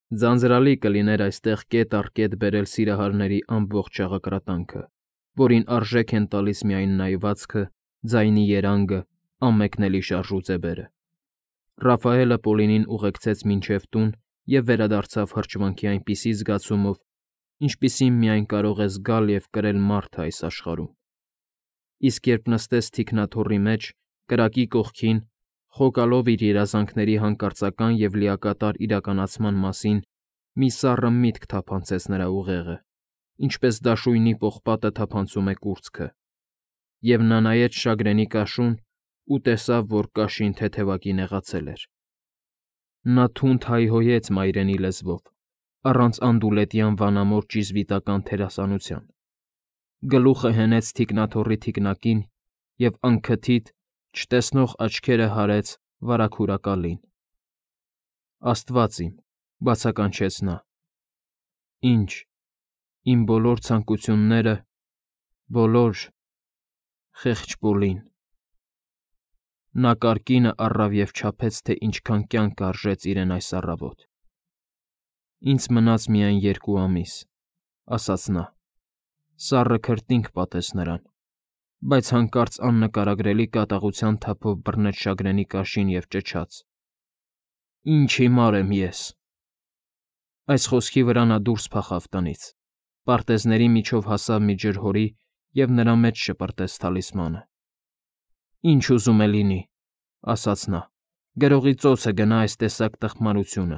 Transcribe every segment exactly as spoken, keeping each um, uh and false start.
Ձանձրալի կլիներ այստեղ կետ առ կետ բերել սիրահարների ամբողջ շաղակրատանքը, որին արժեք են տալիս միայն նայվածքը, ձայնի երանգը, անմեկնելի շարժուձևերը։ Ռաֆայելը Պոլինին ուղեկցեց մինչև տուն և վերադարձավ հրճվանքի այնպիսի զգացումով, ինչպիսին միայն կարող է զգալ և կրել մարդը այս աշխարհում։ Իսկ երբ նստեց թիկնաթոռի մեջ, կրակի կողքին, խոկալով իր երազանքների հանկարծական և լիակատար իրականացման մասին, մի սառը միտք թափանցեց նրա ուղեղը, ինչպես դաշույնի պողպատը թափանցում է կուրծքը, և նա նայեց շագրենի կաշուն ու տեսավ, որ կաշին թեթևակի նեղացել էր։ Նա թունդ հայհոյեց մայրենի լեզվով, առանց անդուլետյան վանամոռ ճիզվիտական թերասանության, գլուխը հենեց թիկնաթոռի թիկնակին և անքթիթ, չտեսնող աչքերը հարեց վարագուրակալին։ «Աստված իմ,֊ բացականչեց նա,֊ ի՞նչ, իմ բոլոր ցանկությունները, բոլոր… խեղճ Պոլին…»։ Նա կարկինը առավ և չափեց, թե ինչքան կյանք արժեց իրեն այս առավոտ։ «Ինձ մնաց միայն երկու ամիս,֊ ասաց նա։ Սառը քրտինք պատեց նրան, բայց հանկարծ աննկարագրելի կատաղության թափով բռնեց շագրենի կաշին և ճչաց. «Ինչ հիմար եմ ես»։ Այս խոսքի վրա նա դուրս փախավ տնից, պարտեզների միջով հասավ մի ջրհորի և նրա մեջ շպրտեց թալիսմանը։ «Ինչ ուզում է լինի,֊ ասաց նա,֊ գրողի ծոցը գնա այս տեսակ տխմարությունը»։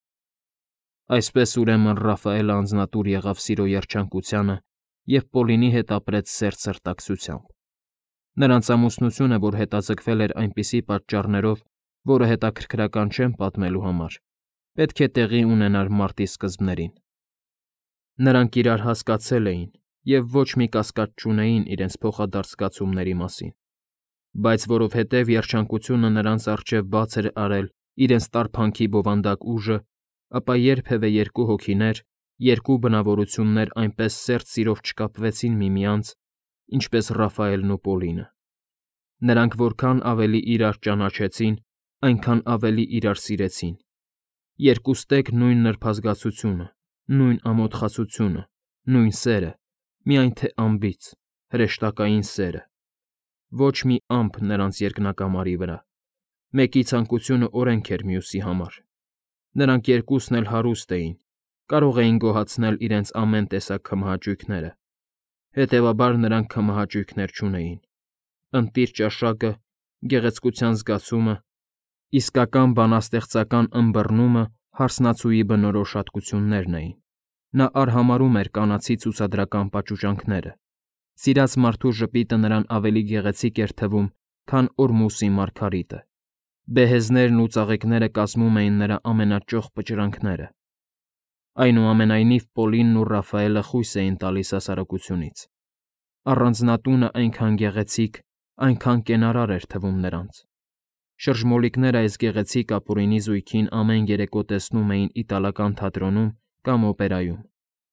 Այսպես, ուրեմն, Ռաֆայելը անձնատուր եղավ սիրո երջանկությանը և Պոլինի հետ ապրեց սերտ սրտակցությամբ։ Նրանց ամուսնությունը, որ հետաձգվել էր այնպիսի պատճառներով, որը հետաքրքրական չեն պատմելու համար, պետք է տեղի ունենար մարտի սկզբներին։ Նրանք իրար հասկացել էին և ոչ մի կասկած չունեին իրենց փոխադարձ զգացումների մասին, բայց որովհետև երջանկությունը նրանց առջև բաց էր արել իրենց տարփանքի բովանդակ ուժը, ապա երբևէ երկու հոգիներ, երկու բնավորություններ այնպես սերտ սիրով չկապվեցին միմյանց, ինչպես Ռաֆայելն ու Պոլինը։ Նրանք որքան ավելի իրար ճանաչեցին, այնքան ավելի իրար սիրեցին։ Երկուստեք նույն նրբազգացությունը, նույն ամոթխացությունը, նույն սերը, միայն թե անբիծ, հրեշտակային սերը։ Ոչ մի ամպ նրանց երկնակամարի վրա։ Մեկի ցանկությունը օրենք էր մյուսի համար։ Նրանք երկուսն էլ հարուստ էին, կարող էին գոհացնել իրենց ամեն տեսակ քմահաճույքները, հետևաբար նրանք քմահաճույքներ չունեին։ Ընտիր ճաշակը, գեղեցկության զգացումը, իսկական բանաստեղծական ըմբռնումը հարսնացուի բնորոշ հատկություններն էին։ Նա արհամարհում էր կանացի ցուցադրական պաճուճանքները։ Սիրած մարդու ժպիտը նրան ավելի գեղեցիկ էր թվում, քան Օրմուսի մարգարիտը։ Բեհեզներն ու ծաղիկները կազմում էին նրա ամենաճոխ պճրանքները։ Այնուամենայնիվ, Պոլինն ու Ռաֆայելը խույս էին տալիս հասարակությունից։ Առանձնատունը այնքան գեղեցիկ, այնքան կենարար էր թվում նրանց։ Շրջմոլիկները այս գեղեցիկ ապուրինի զույգին ամեն երեկո տեսնում էին իտալական թատրոնում կամ օպերայում։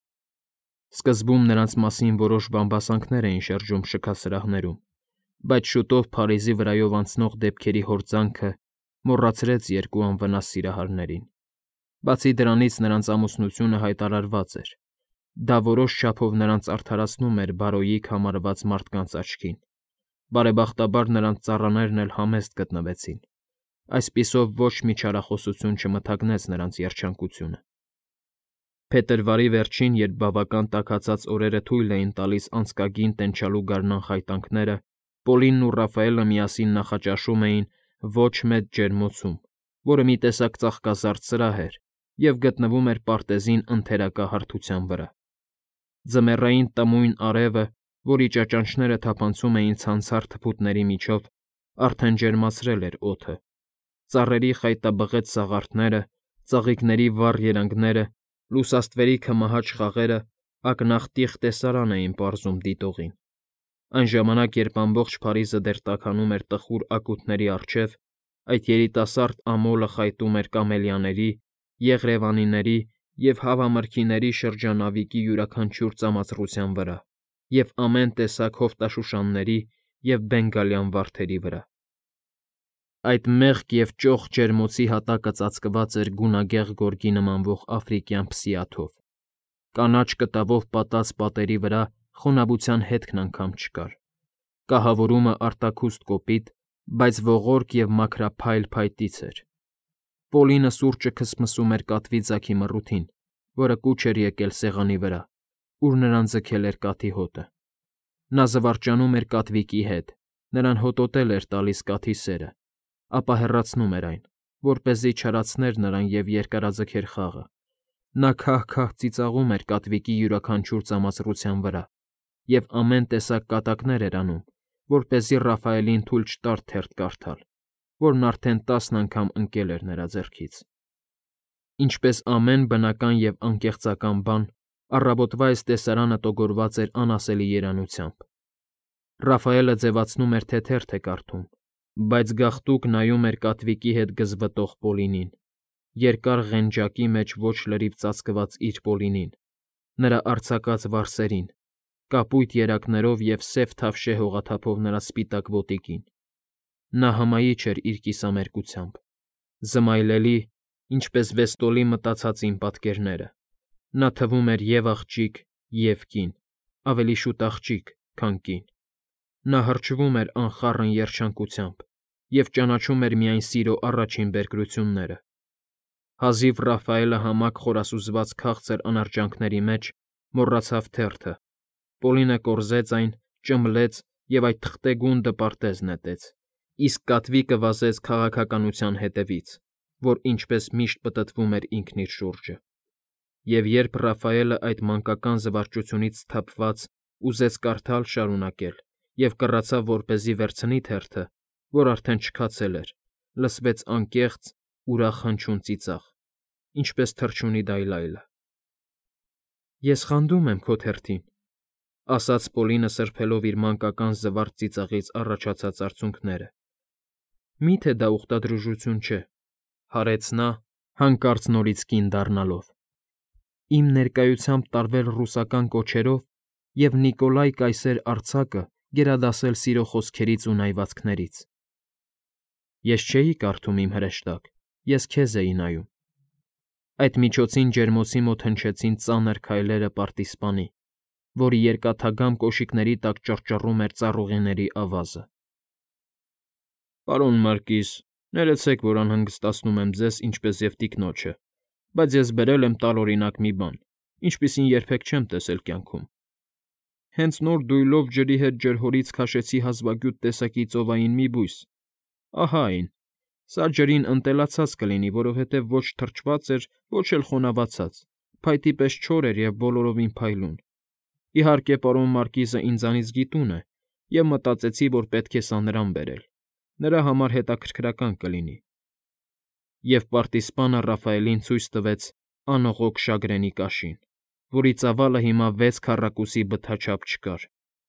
Սկզբում նրանց մասին որոշ բամբասանքներ էին շրջում շքասրահներում, բայց շուտով Փարիզի վրայով անցնող դեպքերի հորձանքը մոռացրեց երկու անվնաս սիրահարներին։ Բացի դրանից, նրանց ամուսնությունը հայտարարված էր։ Դա որոշ չափով նրանց արդարացնում էր բարոյիկ համարված մարդկանց աչքին։ Բարեբախտաբար նրանց ծառաներն էլ համեստ գտնվեցին։ Այսպիսով ոչ մի չարախոսություն չմթագնեց նրանց երջանկությունը։ Փետրվարի վերջին, երբ բավական տաքացած օրերը թույլ էին տալիս անցկագին տենչալու գարնան խայտանքները, Պոլինն ու Ռաֆայելը միասին նախաճաշում էին ոչ մեծ ջերմոցում, որը մի տեսակ ծաղկազարդ սրահ էր և գտնվում էր պարտեզին ընթերակա հարթության վրա։ Ձմեռային տմույն արևը, որի ճաճանճները թափանցում էին ցանցառ թփուտների միջով, արդեն ջերմացրել էր օդը։ Ծառերի խայտաբղետ սաղարթները, ծաղիկների վառ երանգները, լուսաստվերի քմահաճ խաղերը ակնաղ տիխ տեսարան էին պարզում դիտողին։ Այն ժամանակ, երբ ամբողջ Փարիզը դեռ տաքանում էր տխուր ակութների առջև, այդ երիտասարդ ամոլը խայտում էր կամելիաների, եղրևանիների և հավամրգիների շրջանավիկի յուրաքանչյուր ծամածռության վրա և ամեն տեսակ հովտաշուշանների և բենգալյան վարդերի վրա։ Այդ մեղք և ճոխ ջերմոցի հատակը ծածկված էր գունագեղ գորգի նմանվող աֆրիկյան փսի աթով, կանաչ կտավով պատած պատերի վրա խոնավության հետքն անգամ չկար, կահավորումը արտաքուստ կոպիտ, բայց ողորկ և մաքրափայլ փայտից էր։ Պոլինը սուրճը քսմսում էր կատվի ձագի մռութին, որը կուչ էր եկել սեղանի վրա, ուր նրան ձգել էր կաթի հոտը։ Նա զվարճանում էր կատվիկի հետ, նրան հոտոտել էր տալիս կաթի սերը, ապա հեռացնում էր այն, որպեսզի չարացներ նրան և երկարաձգեր խաղը։ Նա քահ-քահ ծիծաղում էր կատվիկի յուրաքանչյուր ծամածռության վրա և ամեն տեսակ կատակներ էր անում, որպեսզի Ռաֆայելին թույլ չտար թերթ կարդալ, որն արդեն տասն անգամ ընկել էր նրա ձեռքից։ Ինչպես ամեն բնական և անկեղծական բան, առավոտվա այս տեսարանը տոգորված էր անասելի երանությամբ։ Ռաֆայելը ձևացնում էր, թե թերթ է կարդում, բայց գաղտուկ նայում էր կատվիկի հետ գզվտող Պոլինին, երկար ղենջակի մեջ ոչ լրիվ ծածկված իր Պոլինին, նրա արձակած վարսերին, կապույտ երակներով և սև թավշե հողաթափով նրա սպիտակ ոտիկին։ Նա հմայիչ էր իր կիսամերկությամբ, զմայլելի, ինչպես Վեստոլի մտացածին պատկերները։ Նա թվում էր և՛ աղջիկ, և՛ կին, ավելի շուտ աղջիկ, քան կին։ Նա հրճվում էր անխառն երջանկությամբ և ճանաչում էր միայն սիրո առաջին բերկրությունները։ Հազիվ Ռաֆայելը համակ խորասուզված քաղցր անարճանքների մեջ մոռացավ թերթը, Պոլինը կորզեց այն, ճմլեց և այդ թղթե գունդը պարտեզ նետեց, իսկ կատվիկը վազեց քաղաքականության հետևից, որ ինչպես միշտ պտտվում էր ինքն իր շուրջը։ Եվ երբ Ռաֆայելը այդ մանկական զվարճությունից սթափված ուզեց կարդալ շարունակել և կռացավ, որպեսզի վերցնի թերթը, որ արդեն չքացել էր, լսվեց անկեղծ, ուրախ հնչյուն ծիծաղ, ինչպես թռչունի դայլայլը։ ֊ Ես խանդում եմ քո թերթին,֊ ասաց Պոլինը սրբելով իր մանկական զվարճ ծիծաղից առաջացած արցունքները։ ֊ Մի՞թե դա ուխտադրուժություն չէ,֊ հարեց նա, հանկարծ նորից կին դառնալով,֊ իմ ներկայությամբ տարվել ռուսական կոչերով և Նիկոլայ կայսեր արձակը գերադասել սիրո խոսքերից ու նայվածքներից։ Ես չէի կարդում, իմ հրեշտակ, ես քեզ էի նայում։ Այդ միջոցին ջերմոցի մոտ հնչեցին ծանր քայլերը պարտիզպանի, որի երկաթագամ կոշիկների տակ ճռճռում էր ծառուղիների ավազը։ Պարոն Մարկիզ, ներեցեք, որ անհանգստացնում եմ ձեզ, ինչպես և տիկնոջը, բայց ես բերել եմ տարօրինակ մի բան, ինչպիսին երբեք չեմ տեսել կյանքում։ Հենց նոր դույլով ջրի հետ ջրհորից քաշեցի հազվագյուտ տեսակի ծովային մի բույս, ահա այն։ Սա ջրին ընտելացած կլինի, որովհետև ոչ թրջված էր, ոչ էլ խոնավացած, փայտի պես չոր էր և բոլորովին փայլուն։ Իհարկե, պարոն Մարկիզը ինձանից գիտուն է, և մտածեցի, որ պետք է սա նրան բերել, նրա համար հետաքրքրական կլինի։ Եվ պարտիզպանը Ռաֆայելին ցույց տվեց անողոք շագրենի կաշին, որի ծավալը հիմա վեց քառակուսի բթաչափ չկար։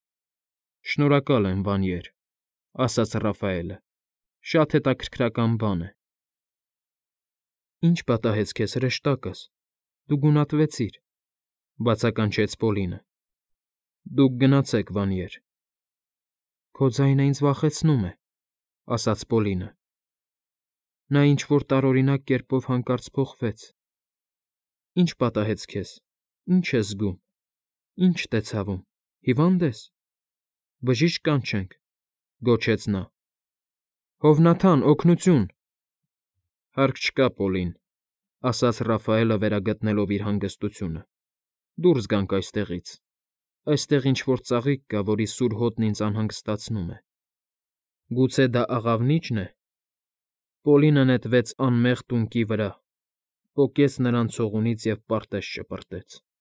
֊ Շնորհակալ եմ, Վանյեր,֊ ասաց Ռաֆայելը,֊ շատ հետաքրքրական բան է։ ֊ Ի՞նչ պատահեց քեզ, հրեշտակս, դու գունատվեցիր,֊ բացականչեց Պոլինը։ ֊ Դուք գնացեք, Վանյեր։ ֊ Քո ձայնը ինձ վախեցնում է,֊ ասաց Պոլինը։ Նա ինչ֊որ տարօրինակ կերպով հանկարծ փոխվեց։ ֊ Ի՞նչ պատահեց քեզ, ի՞նչ ես զգում, ի՞նչդ է ցավում, հիվա՞նդ ես։ ֊ Բժիշկ կանչենք,֊ գոչեց նա։ ֊ Հովնաթան, օգնությո՛ւն… Հարկ չկա, Պոլին,֊ ասաց Ռաֆայելը վերագտնելով իր հանգստությունը։ Դուրս գանք այստեղից։ Այստեղ ինչ֊որ ծաղիկ կա, որի սուր հոտն ինձ անհանգստացնում է։ Գուցե դա աղավնի՞ճն է։ Պոլինը նետվեց անմեղ տունկի վրա, պոկեց նրան ցողունից և պարտեզ շպրտեց։ ֊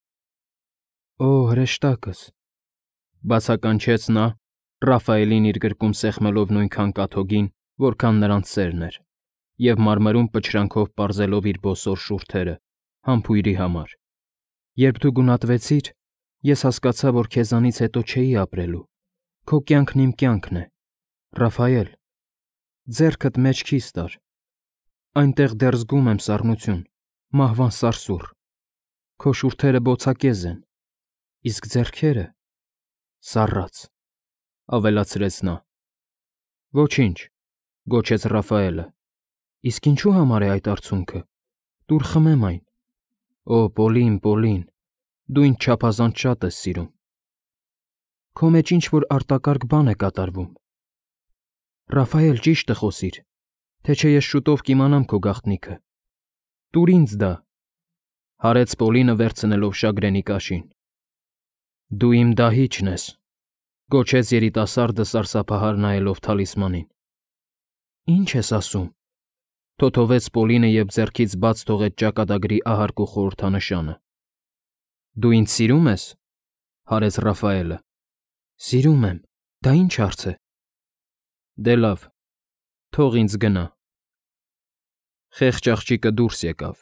Օ, հրեշտակս,֊ բացականչեց նա, Ռաֆայելին իր գրկում սեղմելով նույնքան կաթոգին, որքան նրանց սերն էր, և մարմրում պչրանքով պարզելով իր բոսոր շուրթերը համբույրի համար,֊ Երբ դու գունատվեցիր, ես հասկացա, որ քեզանից հետո չէի ապրելու, քո կյանքն իմ կյանքն է, Ռաֆայել, ձեռքդ մեջքիս տար, այնտեղ դեռ զգում եմ սառնություն, մահվան սարսուռ, քո շուրթերը բոցակեզ են, իսկ ձեռքերը՝ սառած,֊ ավելացրեց նա։ ֊ Ոչինչ, Գոչեց Ռաֆայելը։ Իսկ ինչու համար է այդ արցունքը։ Տուր խմեմ այն։ Օ, Պոլին, Պոլին, դու ինձ չափազանց շատ ես սիրում։ Քո մեջ ինչ-որ արտակարգ բան է կատարվում։ Ռաֆայել, ճիշտը խոսիր, թե չէ ես շուտով կիմանամ քո գաղտնիքը։ Տուր ինձ դա, հարեց Պոլինը վերցնելով շագրենի կաշին։ Դու իմ դահիճն ես, գոչեց երիտասարդը սարսափահար նայելով թալիսմանին։ Ինչ ես ասում։ Թոթովեց Պոլինը և ձեռքից բաց թողեց ճակատագրի ահարկու խորհրդանշանը։ Դու ինձ սիրում ես, հարեց Ռաֆայելը։ Սիրում եմ, դա ինչ հարց է։ Դե լավ, թող ինձ գնա։ Խեղճ աղջիկը դուրս եկավ։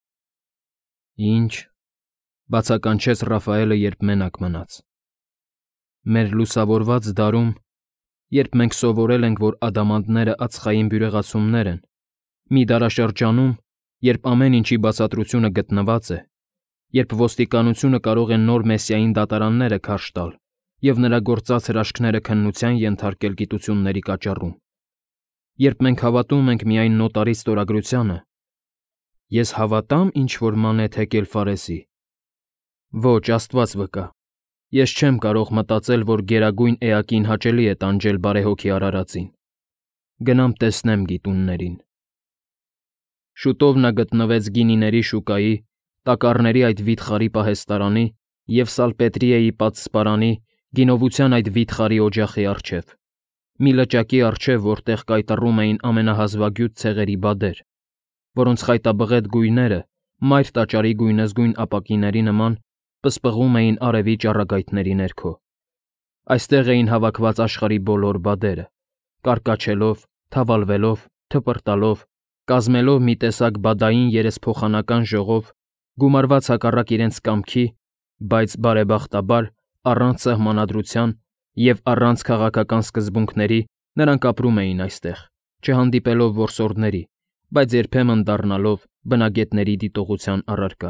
Ինչ, բացականչեց Ռաֆայելը, երբ մենակ մնաց։ Մեր լուսավորված դարում, երբ մենք սովորել ենք, որ ադամանդները ածխային բյուրեղացումներ են, մի դարաշրջանում, երբ ամեն ինչի բացատրությունը գտնված է, երբ ոստիկանությունը կարող է նոր մեսիային դատարանները քարշ տալ և նրա գործած հրաշքները քննության ենթարկել գիտությունների կաճառում, երբ մենք հավատում ենք միայն նոտարի ստորագրությանը, ես հավատամ ինչ-որ մանեթ հեկել Ֆարեսի։ Ոչ, Աստված վկա, ես չեմ կարող մտածել, որ գերագույն էակին հաճելի է տանջել բարեհոգի արարածին։ Գնամ տեսնեմ գիտուններին։ Շուտով նա գտնվեց գինիների շուկայի, տակառների այդ վիթխարի պահեստարանի և Սալպետրիեի պատսպարանի, գինովության այդ վիթխարի օջախի առջև, մի լճակի առջև, որտեղ կայտառում էին ամենահազվագյուտ ցեղերի բադեր, որոնց խայտաբղետ գույները, մայր տաճարի գույնզգույն ապակիների նման, պսպղում էին արևի ճառագայթների ներքո։ Այստեղ էին հավաքված աշխարհի բոլոր բադերը, կարկաչելով, թավալվելով, թպրտալով, կազմելով մի տեսակ բադային երեսփոխանական ժողով, գումարված հակառակ իրենց կամքի, բայց, բարեբախտաբար, առանց սահմանադրության և առանց քաղաքական սկզբունքների նրանք ապրում էին այստեղ, չհանդիպելով որսորդների, բայց երբեմն դառնալով բնագետների դիտողության առարկա։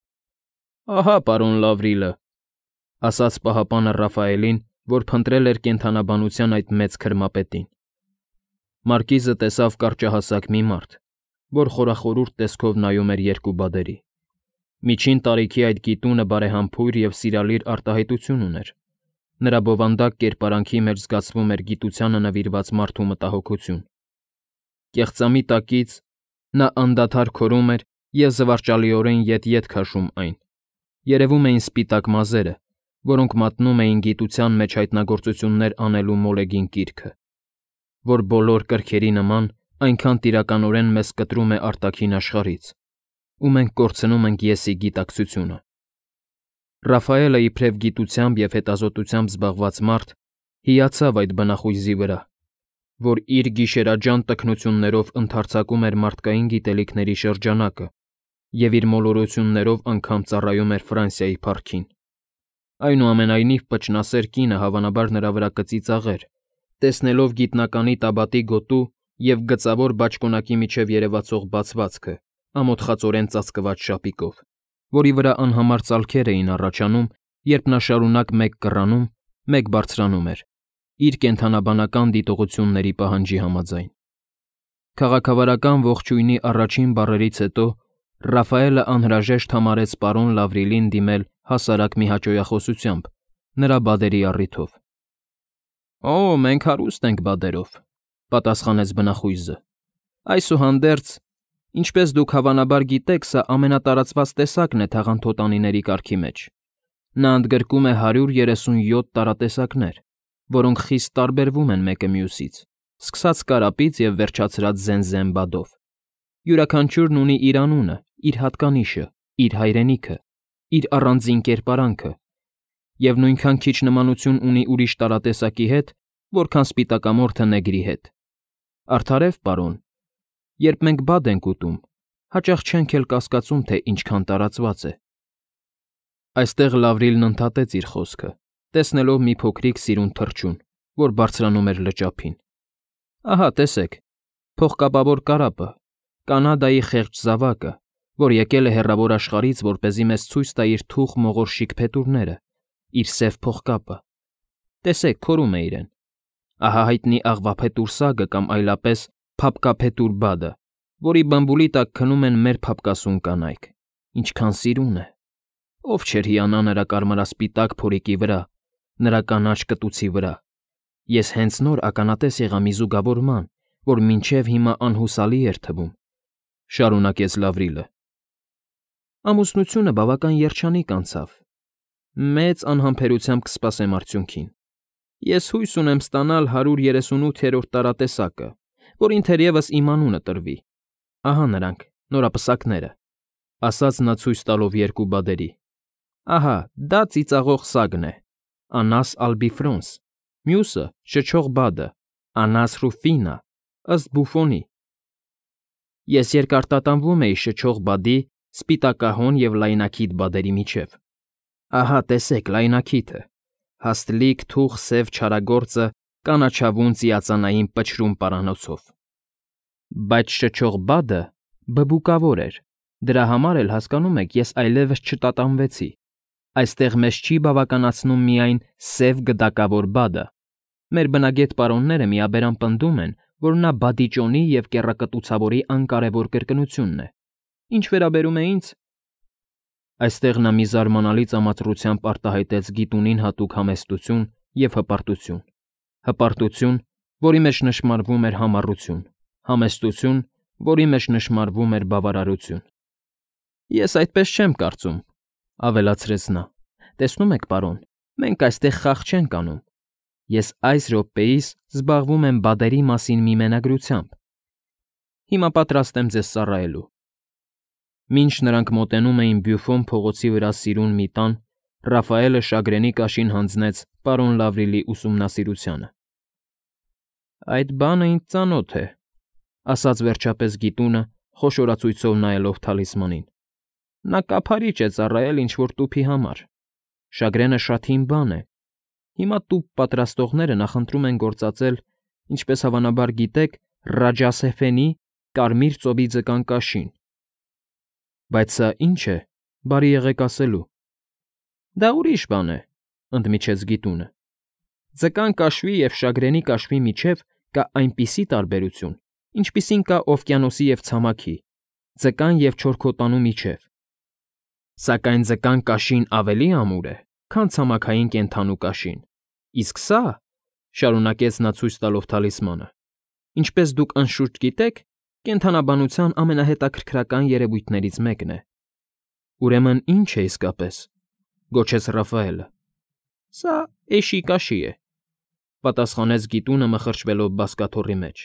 Ահա, պարոն Լավրիլը, ասաց պահապանը Ռաֆայելին, որ փնտրել էր կենդանաբանության այդ մեծ քրմապետին։ Մարկիզը տեսավ կարճահասակ մի մարդ, որ խորախորուրդ տեսքով նայում էր երկու բադերի։ Միջին տարիքի այդ գիտունը բարեհամբույր և սիրալիր արտահայտություն ուներ։ Նրա բովանդակ կերպարանքի մեջ զգացվում էր գիտությանը նվիրված մարդու մտահոգություն։ Կեղծամի տակից նա անդադար քորում էր և զվարճալիորեն ետ-ետ քաշում այն։ Երևում էին սպիտակ մազերը, որոնք մատնում էին գիտության մեջ հայտնագործություններ անելու մոլեգին կիրքը, որ բոլոր կրքերի նման այնքան տիրականորեն մեզ կտրում է արտաքին աշխարհից, ու մենք կորցնում ենք եսի գիտակցությունը։ Ռաֆայելը, իբրև գիտությամբ և հետազոտությամբ զբաղված մարդ, հիացավ այդ բնախույզի վրա, որ իր գիշերաջան տքնություններով ընդարձակում էր մարդկային գիտելիքների շրջանակը և իր մոլորություններով անգամ ծառայում էր Ֆրանսիայի փառքին։ Այնուամենայնիվ պճնասեր կինը հավանաբար նրա վրա կծիծաղեր, տեսնելով գիտնականի տաբատի գոտու և գծավոր բաճկոնակի միջև երևացող բացվածքը, ամոթխածորեն ծածկված շապիկով, որի վրա անհամար ծալքեր էին առաջանում, երբ նա շարունակ մեկ կռանում, մեկ բարձրանում էր, իր կենդանաբանական դիտողությունների պահանջի համաձայն։ Քաղաքավարական ողջույնի առաջին բառերից հետո Ռաֆայելը անհրաժեշտ համարեց պարոն Լավրիլին դիմել հասարակ մի հաճոյախոսությամբ, նրա բադերի առիթով։ Օ, մենք հարուստ ենք բադերով, պատասխանեց բնախույզը։ Այսուհանդերձ, ինչպես դուք հավանաբար գիտեք, սա ամենատարածված տեսակն է թաղանթոտանիների կարգի մեջ։ Նա ընդգրկում է հարյուր երեսունյոթ տարատեսակներ, որոնք խիստ տարբերվում են մեկը մյուսից, սկսած կարապից և վերջացրած զեն-զեն բադով։ Յուրաքանչյուրն ունի իր անունը, իր հատկանիշը, իր հայրենիքը, իր առանձին կերպարանքը, և նույնքան քիչ նմանություն ունի ուրիշ տարատեսակի հետ, որքան սպիտակամորթը նեգրի հետ։ Արդարև, պարոն, երբ մենք բադ ենք ուտում, հաճախ չենք էլ կասկածում, թե ինչքան տարածված է։ Այստեղ Լավրիլն ընդհատեց իր խոսքը, տեսնելով մի փոքրիկ սիրուն թռչուն, որ բարձրանում էր լճափին։ Ահա, տեսեք, փողկապավոր կարապը, Կանադայի խեղճ զավակը, որ եկել է հեռավոր աշխարհից, որպեսզի մեզ ցույց տա իր թուխ մողորշիկ փետուրները, իր սև փողկապը։ Տեսեք, քորում է իրեն։ Ահա հայտնի աղվափետուր սագը կամ այլապես փափկափետուր բադը, որի բամբուլի տակ քնում են մեր փափկասուն կանայք, ինչքան սիրուն է։ Ով չէր հիանա նրա կարմրասպիտակ փորիկի վրա, նրա կանաչ կտուցի վրա։ Ես հենց նոր ականատես եղա մի զուգավորման, որ մինչև հիմա անհուսալի էր թվում, շարունակեց Լավրիլը։ Ամուսնությունը բավական երջանիկ անցավ։ Մեծ անհամբերությամբ կսպասեմ արդյունքին։ Ես հույս ունեմ ստանալ հարյուր երեսունութերորդ տարատեսակը, որին թերևս իմ անունը տրվի։ Ահա նրանք, նորապսակները, ասաց նա ցույց տալով երկու բադերի։ Ահա, դա ծիծաղող սագն է, Անաս ալբիֆրոնս, մյուսը շչող բադը, Անաս ռուֆինա, ըստ Բուֆոնի։ Ես երկարտատանվում էի շչող բադի, սպիտակահոն և լայնաքիթ բադերի միջև։ Ահա, տեսեք, լայնաքիթը, հաստլիկ թուխ սև չարագործը կանաչավուն ծիածանային պչրուն պարանոցով։ Բայց շչող բադը բբուկավոր էր, դրա համար էլ, հասկանում եք, ես այլևս չտատանվեցի։ Այստեղ մեզ չի բավականացնում միայն սև գդակավոր բադը։ Մեր բնագետ պարոնները միաբերան պնդում են, որ նա բադիճոնի և կեռակտուցավորի անկարևոր կրկնությունն է։ Ինչ վերաբերում է ինձ… Այստեղ նա մի զարմանալի ծամածրությամբ արտահայտեց գիտունին հատուկ համեստություն և հպարտություն։ Հպարտություն, որի մեջ նշմարվում էր համառություն, համեստություն, որի մեջ նշմարվում էր բավարարություն։ Ես այդպես չեմ կարծում, ավելացրեց նա։ Տեսնում եք, պարոն, մենք այստեղ խաղ չենք անում։ Ես այս րոպեիս զբաղվում եմ բադերի մասին մի մենագրությամբ։ Հիմա պատրաստ եմ ձեզ ծառայելու։ Մինչ նրանք մոտենում էին Բյուֆոն փողոցի վրա սիրուն մի տան, Ռաֆայելը շագրենի կաշին հանձնեց պարոն Լավրիլի ուսումնասիրությանը։ Այդ բանը ինձ ծանոթ է, ասաց վերջապես գիտունը, խոշորացույցով նայելով թալիսմանին։ Նա կափարիչ է ծառայել ինչ֊որ տուփի համար։ Շագրենը շատ հին բան է։ Հիմա տուփ պատրաստողները նախընտրում են գործածել, ինչպես հավանաբար գիտեք, Ռաջասեֆենի կարմիր ծովի ձկան կաշին։ Բայց սա ի՞նչ է, բարի եղեք ասելու։ Դա ուրիշ բան է, ընդմիջեց գիտունը։ Ձկան կաշվի և շագրենի կաշվի միջև կա այնպիսի տարբերություն, ինչպիսին կա օվկիանոսի և ցամաքի, ձկան և չորքոտանու միջև։ Սակայն ձկան կաշին ավելի ամուր է, քան ցամաքային կենդանու կաշին։ Իսկ սա, շարունակեց նա ցույց տալով թալիսմանը, ինչպես դուք անշուշտ գիտեք, կենդանաբանության ամենահետաքրքրական երևույթներից մեկն է։ Ուրեմն ի՞նչ է իսկապես, գոչեց Ռաֆայելը։ Սա էշի կաշի է, պատասխանեց գիտունը մխրճվելով բազկաթոռի մեջ։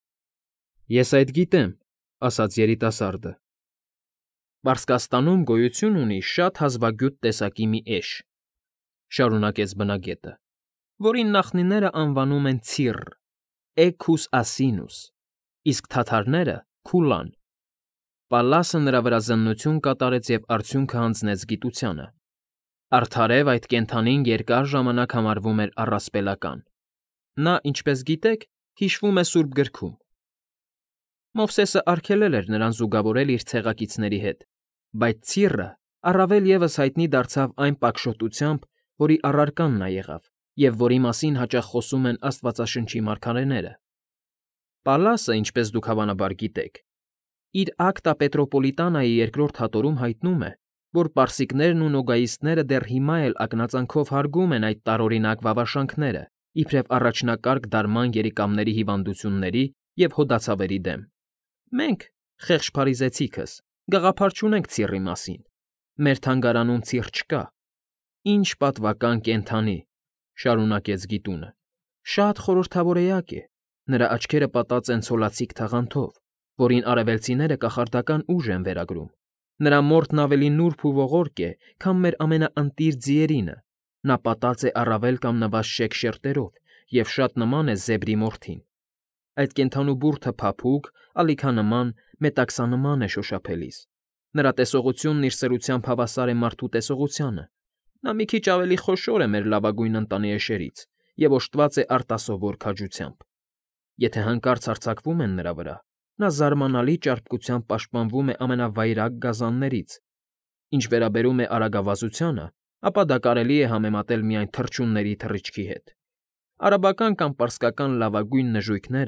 Ես այդ գիտեմ, ասաց երիտասարդը։ Պարսկաստանում գոյություն ունի շատ հազվագյուտ տեսակի մի էշ, շարունակեց բնագետը, որին նախնիները անվանում են ցիռ, Էքուս ասինուս, իսկ թաթարները՝ քուլան։ Պալասը նրա վրա զննություն կատարեց և արդյունքը հանձնեց գիտությանը։ Արդարև այդ կենդանին երկար ժամանակ համարվում էր առասպելական։ Նա, ինչպես գիտեք, հիշվում է Սուրբ գրքում։ Մովսեսը արգելել էր նրան զուգավորել իր ցեղակիցների հետ, բայց ցիռը առավել ևս հայտնի դարձավ այն պակշոտությամբ, որի առարկան նա եղավ, և որի մասին հաճախ խոսում են աստվածաշնչի մարգարեները։ Պալասը, ինչպես դուք հավանաբար գիտեք, իր Ակտա Պետրոպոլիտանայի երկրորդ հատորում հայտնում է, որ պարսիկներն ու նոգայիստները դեռ հիմա էլ ակնածանքով հարգում են այդ տարօրինակ վավաշանքները, իբրև առաջնակարգ դարման երիկամների հիվանդությունների և հոդացավերի դեմ։ Մենք, խեղճ փարիզեցիքս, գաղափար չունենք ցիռի մասին։ Մեր թանգարանում ցիռ չկա։ Ինչ պատվական կենդանի, շարունակեց գիտունը։ Շատ խորհրդավոր էակ է։ Նրա աչքերը պատած են ցոլացիկ թաղանթով, որին արևելցիները կախարդական ուժ են վերագրում։ Նրա մորթն ավելի նուրբ ու ողորկ է, քան մեր ամենաընտիր ձիերինը։ Նա պատած է առավել կամ նվազ շեկ շերտերով և շատ նման է զեբրի մորթին։ Այդ կենդանու բուրդը փափուկ, ալիքանման, մետաքսանման է շոշափելիս։ Նրա տեսողությունն իր սրությամբ հավասար է մարդու տեսողությանը։ Նա մի քիչ ավելի խոշոր է մեր լավագույն ընտանի էշերից և օժտված է արտասովոր քաջությամբ։ Եթե հանկարծ հարձակվում են նրա վրա, նա զարմանալի ճարպկությամբ պաշտպանվում է ամենավայրագ գազաններից։ Ինչ վերաբերում է արագավազությանը, ապա դա կարելի է համեմատել միայն թռչունների թռիչքի հետ։ Արաբական կամ պարսկական լավագույն նժույգները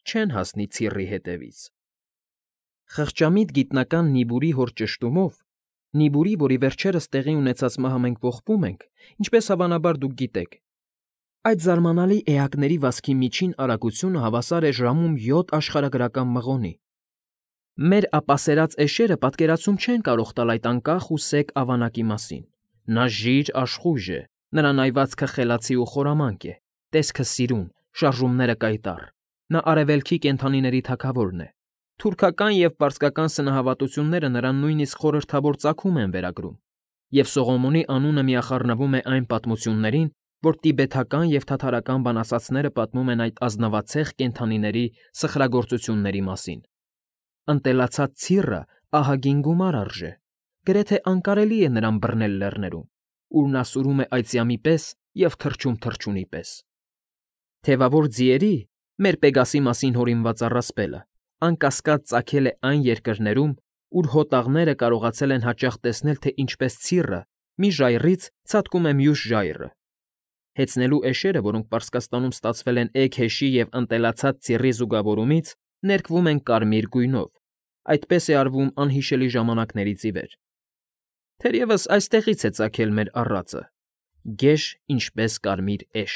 չեն հասնի ցիրռի հետևից։ Խղճամիտ գիտնական Նիբուրի հոր ճշտումով, Նիբուրի, որի վերջերս տեղի ունեցած մահը մենք ողբում ենք, ինչպես հավանաբար դուք գիտեք, այդ զարմանալի էակների վազքի միջին արագությունը հավասար է ժամում յոթ աշխարհագրական մղոնի։ Մեր ապասերած էշերը պատկերացում չեն կարող տալ այդ անկախ ու սեկ ավանակի մասին։ Նա ժիր աշխույժ է, նրա նայվածքը խելացի ու խորամանկ է, տեսքը սիրուն, շարժումները կայտառ։ Նա արևելքի կենդանիների թագավորն է։ Թուրքական և պարսկական սնահավատությունները նրան նույնիսկ խորհրդավոր ծագում են վերագրում, և Սողոմոնի անունը միախառնվում է այն պատմություններին, որ տիբեթական և թաթարական բանաստեղծները պատմում են այդ ազնվացեղ կենդանիների սխրագործությունների մասին։ Ընտելացած ցիրռը ահագին գումար արժե, գրեթե անկարելի է նրան բռնել լեռներում, ուր նա սուրում է այծյամի պես և թռչում թռչունի պես։ Թևավոր ձիերի, մեր Պեգասի մասին հորինված առասպելը, անկասկած ծագել է այն երկրներում, ուր հոտաղները կարողացել են հաճախ տեսնել, թե ինչպես ցիրռը մի ժայռից ցատկում է մյուս ժայռը։ Հեծնելու էշերը, որոնք Պարսկաստանում ստացվել են էգ-հեշի և ընտելացած ցիրռի զուգավորումից, ներկվում են կարմիր գույնով, այդպես է արվում անհիշելի ժամանակներից ի վեր։ Թերևս այստեղից է ծագել մեր առածը՝ գեշ ինչպես կարմիր էշ։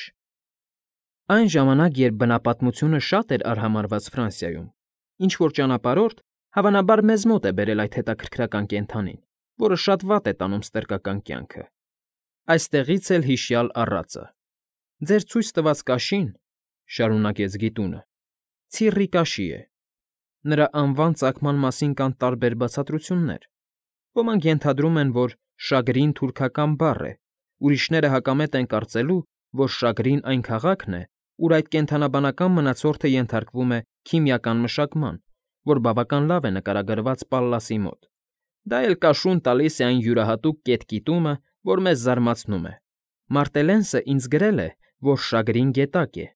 Այն ժամանակ, երբ բնապատմությունը շատ էր արհամարհված Ֆրանսիայում, ինչ֊որ ճանապարհորդ, հավանաբար մեզ մոտ է բերել այդ հետաքրքրական կենդանին, որը շատ վատ է տանում ստրկական կյանքը։ Այստեղից էլ հիշյալ առածը։ Ձեր ցույց տված կաշին, շարունակեց գիտունը, ցիրռի կաշի է։ Նրա անվան ծագման մասին կան տարբեր բացատրություններ։ Ոմանք ենթադրում են, որ շագրին թուրքական բառ է, ուրիշները հակամետ են կարծելու, որ Շագրին այն քաղաքն է, ուր այդ կենդանաբանական մնացորդը ենթարկվում է քիմիական մշակման, որ բավական լավ է նկարագրված Պալլասի մոտ։ Դա էլ կաշուն տալիս է այն յուրահատուկ կետկիտումը, որ մեզ զարմացնում է։ Մարտելենսը ինձ գրել է, որ Շագրին գետակ է։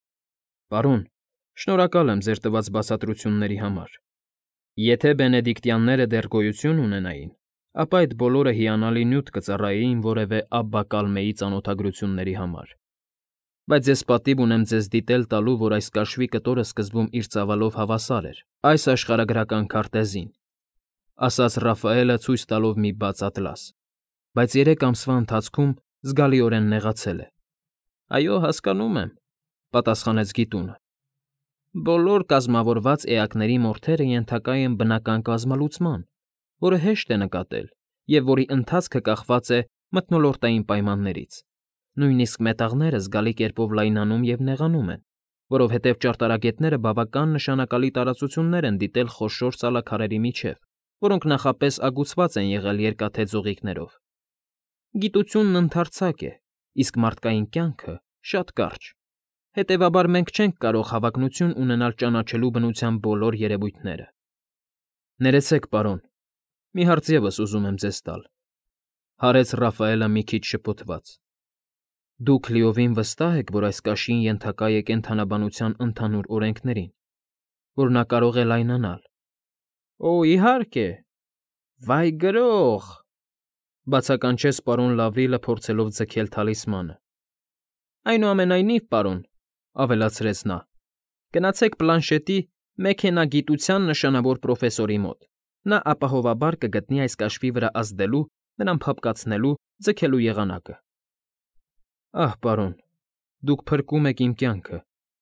Պարոն, շնորհակալ եմ ձեր տված բացատրությունների համար։ Եթե բենեդիկտյանները դեռ գոյություն ունենային, ապա այդ բոլորը հիանալի նյութ կծառայեին որևէ Աբբա Կալմեի ծանոթագրությունների համար։ Բայց ես պատիվ ունեմ ձեզ դիտել տալու, որ այս կաշվի կտորը սկզբում իր ծավալով հավասար էր այս աշխարհագրական քարտեզին, ասաց Ռաֆայելը ցույց տալով մի բաց ատլաս, բայց երեք ամսվա ընթացքում զգալիորեն նեղացել է։ Այո, հասկանում եմ, պատասխանեց գիտունը։ Բոլոր կազմավորված էակների մորթերը ենթակա են բնական կազմալուծման, որը հեշտ է նկատել և որի ընթացքը կախված է մթնոլորտային պայմաններից։ Նույնիսկ մետաղները զգալի կերպով լայնանում և նեղանում են, որովհետև ճարտարագետները բավական նշանակալի տարածություններ են դիտել խոշոր ծալաքարերի միջև, որոնք նախապես ագուցված են եղել երկաթե ձողիկներով։ Գիտությունն ընդարձակ է, իսկ մարդկային կյանքը շատ կարճ։ Հետևաբար մենք չենք կարող հավակնություն ունենալ ճանաչելու բնության բոլոր երևույթները։ Ներեցեք, պարոն, մի հարց ևս ուզում եմ ձեզ տալ,֊ հարեց Ռաֆայելը մի քիչ շփոթված։ Դուք լիովին վստահ եք, որ այս կաշին ենթակա է կենդանաբանության ընդհանուր օրենքներին, որ նա կարող է լայնանալ։ Օ, իհարկե։ Վայ գրող,֊ բացականչեց պարոն Լավրիլը, փորձելով ձգել թալիսմանը։ Այնուամենայնիվ, պարոն,֊ ավելացրեց նա,֊ գնացեք պլանշետի մեքենագիտության նշանավոր պրոֆեսորի մոտ, նա ապահովաբար կգտնի այս կաշվի վրա ազդելու, նրան փափկացնելու, ձգելու եղանակը։ Ահ, պարոն, դուք փրկում եք իմ կյանքը։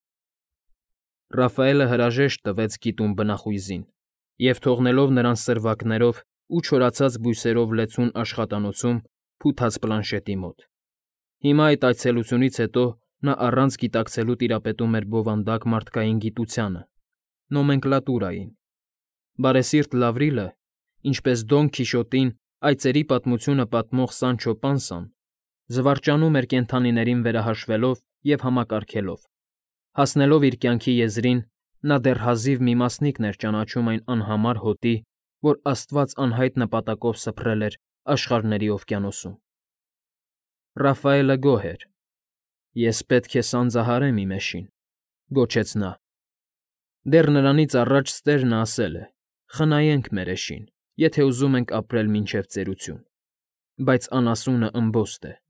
Ռաֆայելը հրաժեշտ տվեց գիտուն բնախույզին և, թողնելով նրան սրվակներով ու չորացած բույսերով լեցուն աշխատանոցում, փութաց պլանշետի մոտ։ Հիմա այդ այցելությունից հետո նա առանց գիտակցելու տիրապետում էր բովանդակ մարդկային գիտությանը, նոմենկլատուրային։ Բարեսիրտ Լավրիլը, ինչպես Դոն Քիշոտին այծերի պատմությունը պատմող Սանչո Պանսան, զվարճանում էր կենդանիներին վերահաշվելով և համակարգելով։ Հասնելով իր կյանքի եզրին, նա դեռ հազիվ մի մասնիկն էր ճանաչում այն անհամար հոտի, որ աստված անհայտ նպատակով սփռել էր աշխարհների օվկիանոսում։ Ռաֆայելը գոհ էր։ Ես պետք է սանձահարեմ իմ էշին,֊ գոչեց նա։ Դեռ նրանից առաջ ստերն ասել է. «Խնայենք մեր էշին, եթե ուզում ենք ապրել մինչև ծերություն», բայց անասունը ըմբոստ է։